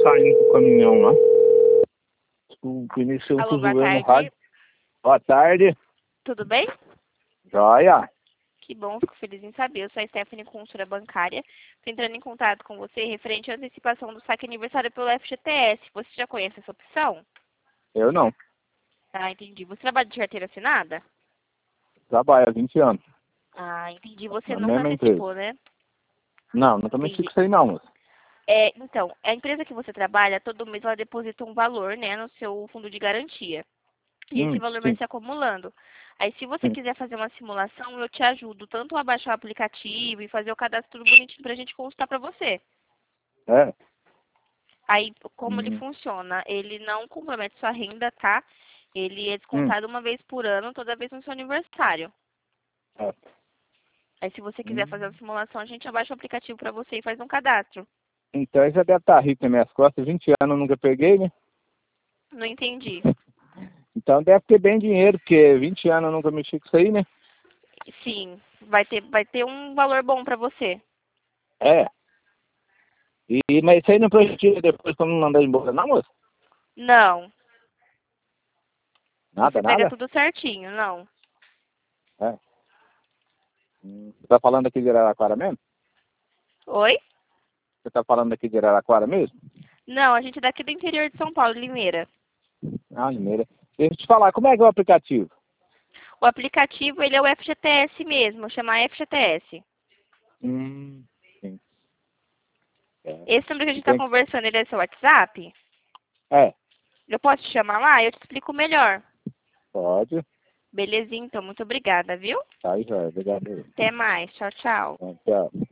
saindo com o caminhão lá. O pneu Alô, boa zoando no tarde. rádio. Boa tarde. Tudo bem? Joia. Que bom, fico feliz em saber. Eu sou a Stephanie, consultora bancária. Estou entrando em contato com você referente à antecipação do saque aniversário pelo FGTS. Você já conhece essa opção? Eu não. Ah, entendi. Você trabalha de carteira assinada? Trabalho há 20 anos. Ah, entendi. Você Na nunca mesma antecipou, empresa. né? Não, nunca mexi Entendi. com isso aí não, moça. Então, a empresa que você trabalha, todo mês ela deposita um valor, né, no seu fundo de garantia. E esse valor vai Sim, se acumulando. Aí, se você sim. quiser fazer uma simulação, eu te ajudo tanto a baixar o aplicativo e fazer o cadastro tudo bonitinho pra gente consultar pra você. É. Aí, como ele Hum, funciona? Ele não compromete sua renda, tá? Ele é hum, descontado uma vez por ano, toda vez no seu aniversário. é. Aí, se você quiser fazer Hum. uma simulação, a gente abaixa o aplicativo pra você e faz um cadastro. Então já deve estar rico nas minhas costas. 20 anos eu nunca peguei, né? Não entendi. Então deve ter bem dinheiro, porque 20 anos eu nunca mexi com isso aí, né? Sim, vai ter um valor bom pra você. É. Mas isso aí não prejudica depois quando não mandar embora, não, moça? Não, você Nada, pega nada? tudo certinho, não. É. Você tá falando aqui de Araraquara mesmo? Oi? Você tá falando aqui de Araraquara mesmo? Não, a gente é daqui do interior de São Paulo, Limeira. Ah, Limeira. Deixa eu te falar, como é que é o aplicativo? O aplicativo, ele é o FGTS mesmo, chama FGTS. Sim. É. Esse número que a gente está Tem... conversando, ele é seu WhatsApp? É, Eu posso te chamar lá? Eu te explico melhor. pode. Belezinha, então. Muito obrigada, viu? Tá aí, já. Obrigado. Até mais. Tchau, tchau. Tchau.